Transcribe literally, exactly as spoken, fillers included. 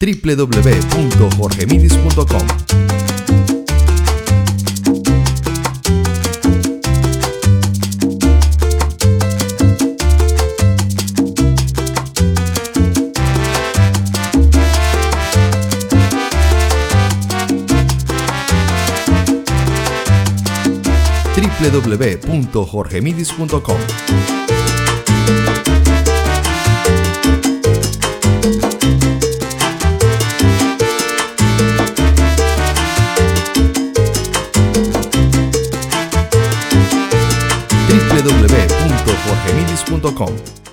w w w punto jorge midis punto com. w w w punto jorge midis punto com. w w w punto jorge midis punto com.